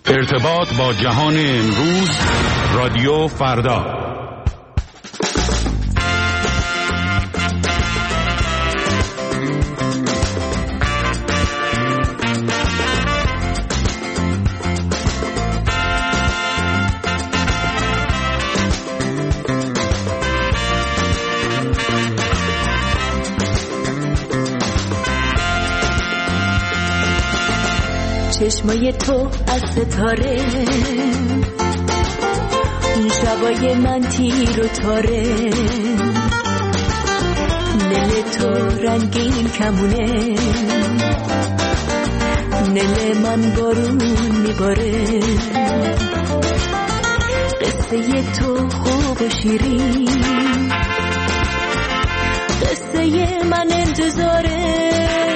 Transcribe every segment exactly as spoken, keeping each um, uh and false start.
ارتباط با جهان امروز، رادیو فردا. چشمای تو از ستاره، اون شبای من تیر و تاره، نل تو رنگین کمونه، نل من بارون میباره، قصه تو خوب و شیرین، قصه من انتظاره،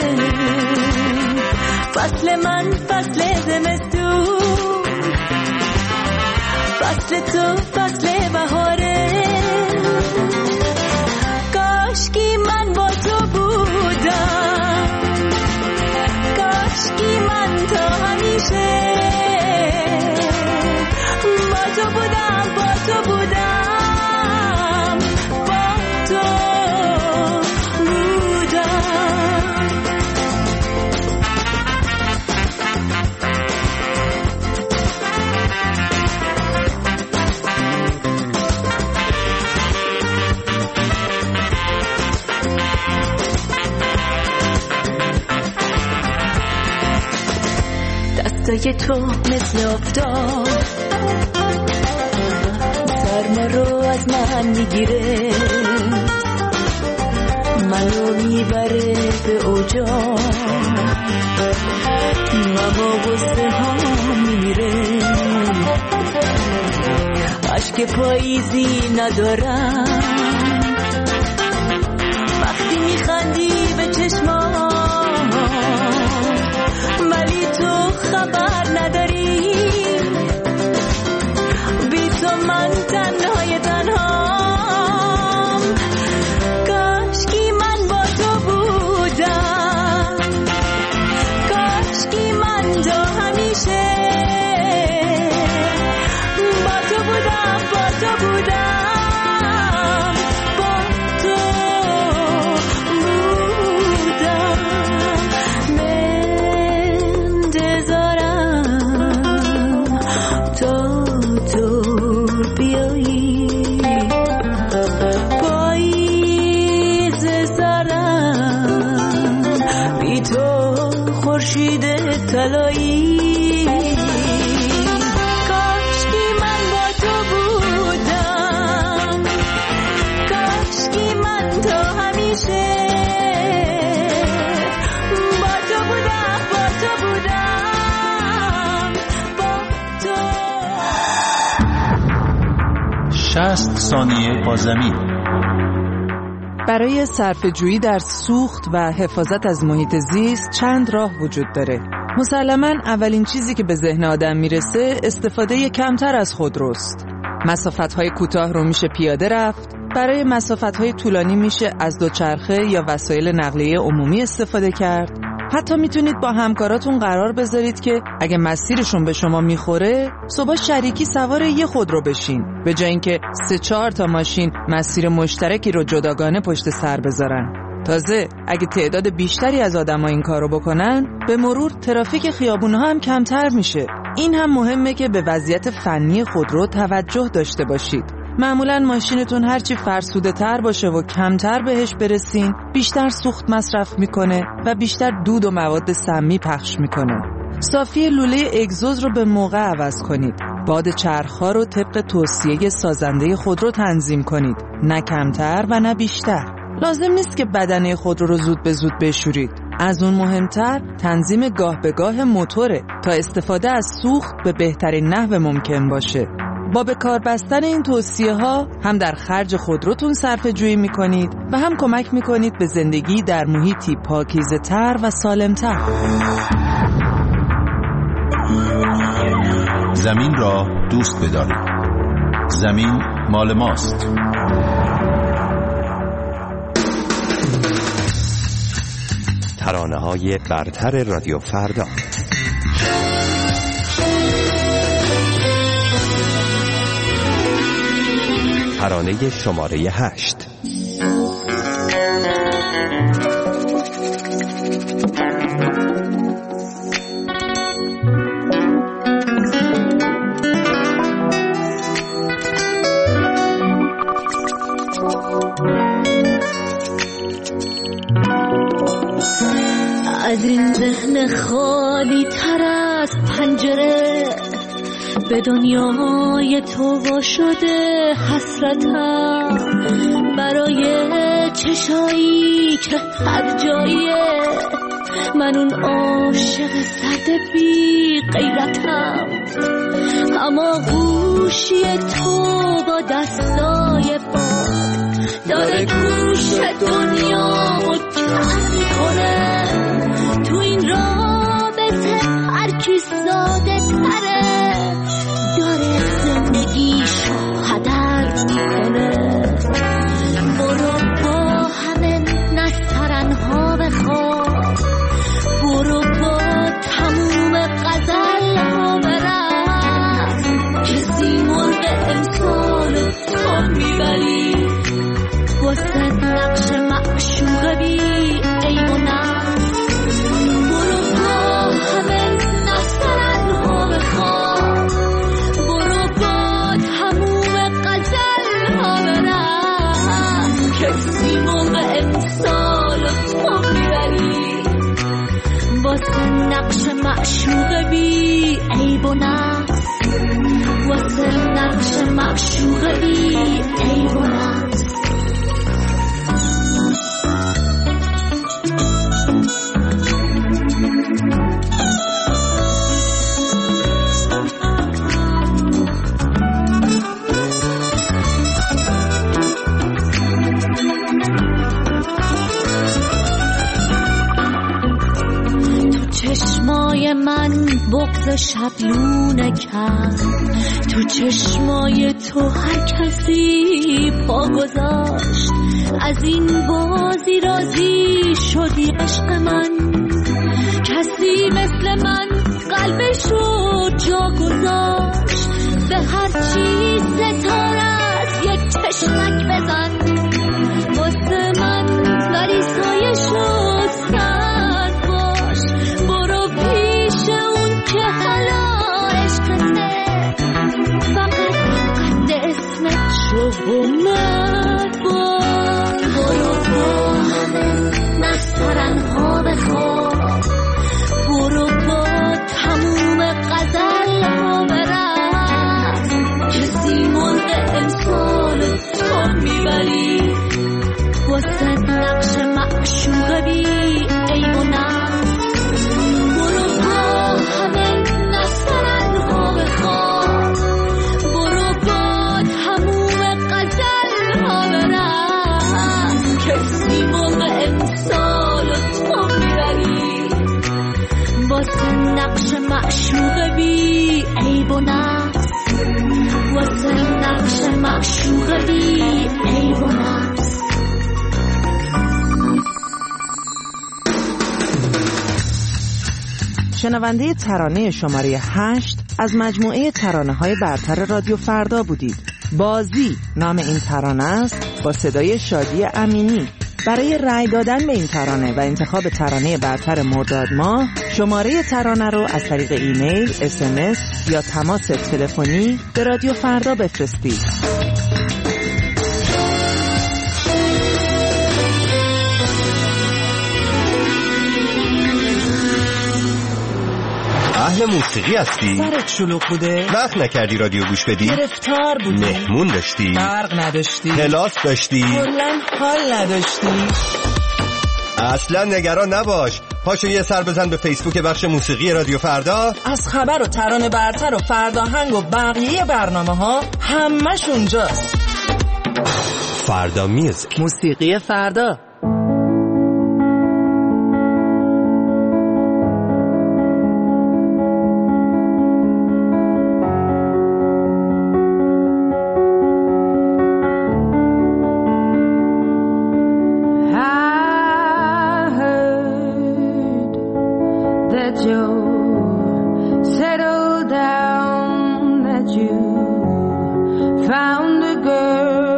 فصل من فصل زمستون، فصل تو فصل بهاره، کاشکی من با تو بودم، کاشکی من تا همیشه با تو بودم، با تو بودم، با تو دستای تو مثل آفتاب سرما رو از من میگیره، منو میبره به اوجا، ماما غصه ها میمیره، عشق پاییزی ندارم وقتی میخندی به چشمام، ولی تو خبر نداری، بی تو من تنهای تنهام، کاشکی من با تو بودم، کاشکی من تا همیشه با تو بودم، با تو بودم، با تو بودم، منتظرم تا تو بیایی، پاییز سرم بی تو خورشید طلایی، کاشکی من با تو بودم، کاشکی من تا همیشه با تو بودم، با تو بودم، با تو. شصت ثانیه با زمین. برای صرفه‌جویی در سوخت و حفاظت از محیط زیست چند راه وجود داره. مسلماً اولین چیزی که به ذهن آدم میرسه استفاده کمتر از خودروست. مسافت‌های کوتاه رو میشه پیاده رفت، برای مسافت‌های طولانی میشه از دوچرخه یا وسایل نقلیه عمومی استفاده کرد. حتی میتونید با همکاراتون قرار بذارید که اگه مسیرشون به شما میخوره صبح شریکی سوار یه خودرو بشین، به جای اینکه سه چهار تا ماشین مسیر مشترکی رو جداگانه پشت سر بذارن. تازه اگه تعداد بیشتری از آدم‌ها این کارو بکنن، به مرور ترافیک خیابون‌ها هم کمتر میشه. این هم مهمه که به وضعیت فنی خودرو توجه داشته باشید. معمولاً ماشینتون هرچی فرسوده تر باشه و کمتر بهش برسین، بیشتر سوخت مصرف میکنه و بیشتر دود و مواد سمی پخش میکنه. صافی لوله اگزوز رو به موقع عوض کنید. باد چرخ‌ها رو طبق توصیه سازنده خودرو تنظیم کنید، نه کمتر و نه بیشتر. لازم نیست که بدنه خودرو رو زود به زود بشورید. از اون مهمتر تنظیم گاه به گاه موتوره تا استفاده از سوخت به بهترین نحو ممکن باشه. با به کار بستن این توصیه ها هم در خرج خودروتون صرفه جویی میکنید و هم کمک میکنید به زندگی در محیطی پاکیزه تر و سالم تر. زمین را دوست بدارید. زمین مال ماست. ترانه‌های برتر رادیو فردا. ترانه شماره هشت. از این ذهن خالی تر از پنجره به دنیای تو وا شده حسرتم، برای چشایی که هر جایه من اون عاشق سرد بی غیرتم. اما گوشی تو با دستای باد داره گوش دنیامو کم میکنه. تو این رابطه هر کی ساده تره داره زندگیشو هدر میکنه. برو با همه نسترنها بخواب، برو با تموم غزلها برم، کسی مرغ امسال تو میبری واسه نقش معشوق بی عیب و نقص. برو با همه نسترنها بخواب، برو با تموم غزلها برم، کسی مرغ امسال تو میبری واسه نقش معشوق بی عیب و نقص، واسه نقش معشوق بی عیب و نقص. چشمای من بغض شبلونه کرد، تو چشمای تو هر کسی پا گذاشت. از این بازی راضی شدی عشق من، کسی مثل من قلبشو جا گذاشت. به هر چی ستارت یک چشمک بزن، واسه من ولی سایشو سرد باش. برو پیش اون که حالا عشقته، فقط قد اسمت شو اومد باش. برو با همه نسترنها بخواب، برو با تموم غزلها برم، کسی مرغ امسال تو میبری واسه نقش معشوق بی عیب و نقص. برو با همه نسترنها بخواب، برو با تموم غزلها برم، کسی مرغ امسال تو میبری واسه نقش معشوق بی عیب و نقص، واسه نقش معشوق بی عیب و نقص. شنونده ترانه شماره هشت از مجموعه ترانه‌های برتر رادیو فردا بودید. بازی نام این ترانه است با صدای شادی امینی. برای رأی دادن به این ترانه و انتخاب ترانه برتر مرداد ماه شماره ترانه رو از طریق ایمیل، اس ام اس یا تماس تلفنی به رادیو فردا بفرستید. اهل موسیقی هستی؟ سرت شلوغ بوده؟ وقت نکردی رادیو گوش بدی؟ گرفتار بودی؟ مهمون داشتی؟ برق نداشتی؟ کلاس داشتی؟ کلاً حال نداشتی؟ اصلا نگران نباش، پاشو یه سر بزن به فیسبوک بخش موسیقی رادیو فردا. از خبر و ترانه برتر و فرداهنگ و بقیه برنامه ها همش اونجاست. فردا میوزیک، موسیقی فردا. Found a girl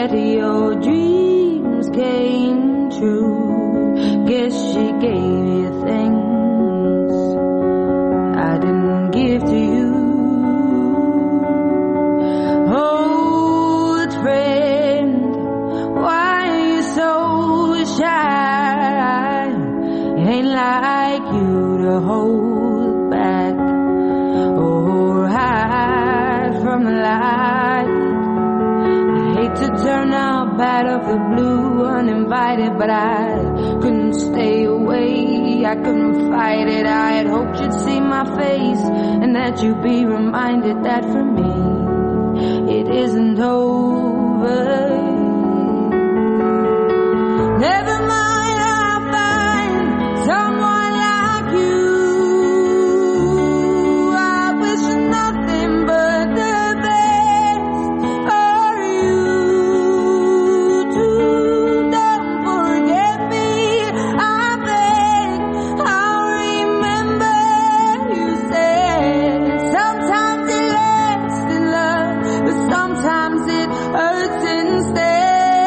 that your dreams came true. Guess she gave you things I didn't give to you. Old friend, why are you so shy? Ain't like you to hold back or hide from the light. I hate to turn out out of the blue uninvited, but I couldn't stay away, I couldn't fight it. I had hoped you'd see my face and that you'd be reminded that for me it isn't over. Never mind, I'll find someone like you. I wish nothing but the best for you too. Don't forget me, I beg. I'll remember you said sometimes it lasts in love, but sometimes it hurts instead.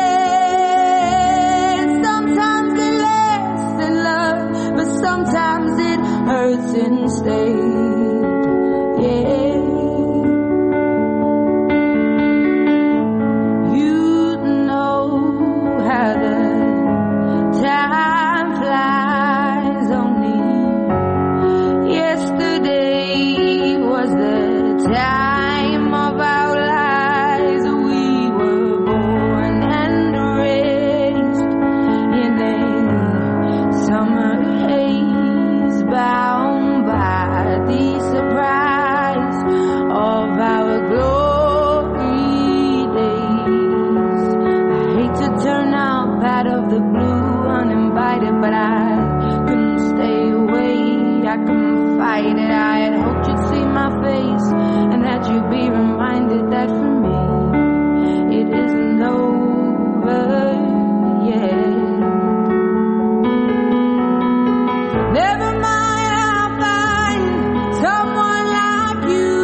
Sometimes it hurts instead, yeah. You know how the time flies, only yesterday was the time of our lives. We were born and raised in a summer bound by the surprise of our glory days. I hate to turn out out of the blue uninvited, but I couldn't stay away, I couldn't fight it. I had hoped you'd see my face and that you'd be reminded that for me it isn't over yet. Never mind, someone like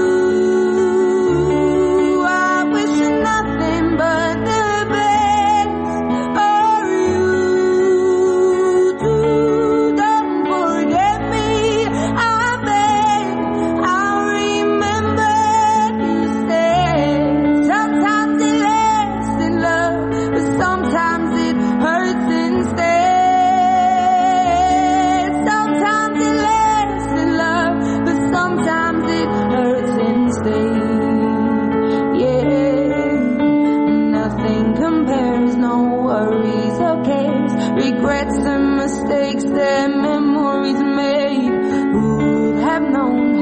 you. I wish nothing but the best for you too. Don't forget me, I beg. I'll remember you said sometimes it lasts in love, but sometimes it hurts instead. Sometimes it lasts in love, but sometimes it hurts instead, yeah. Nothing compares, no worries or cares, regrets and mistakes that memories made. Who would have known